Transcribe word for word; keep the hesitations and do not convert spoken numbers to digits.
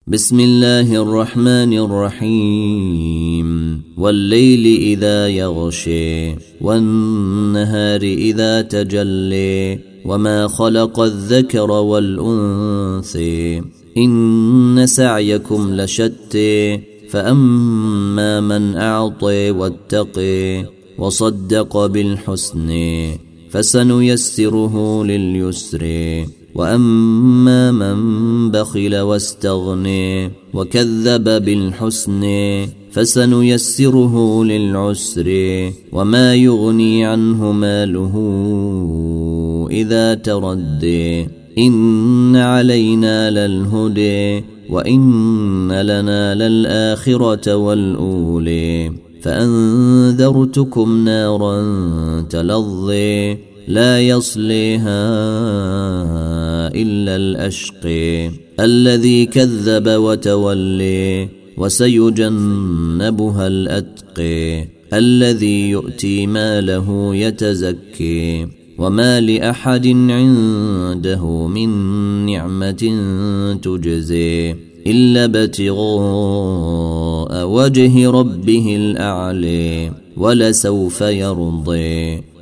بسم الله الرحمن الرحيم والليل إذا يغشي والنهار إذا تجلي وما خلق الذكر والأنثى إن سعيكم لشتى فأما من أعطي واتقي وصدق بالحسن فسنيسره لليسر وأما من بخل واستغني وكذب بالحسن فسنيسره للعسر وما يغني عنه ماله إذا تردي إن علينا للهدي وإن لنا للآخرة والأولي فأنذرتكم نارا تلظي لا يصليها إلا الأشقي الذي كذب وتولي وسيجنبها الأتقي الذي يؤتي ماله يتزكي وما لأحد عنده من نعمة تجزي إلا ابتغاء وجه ربه الأعلى ولسوف يرضي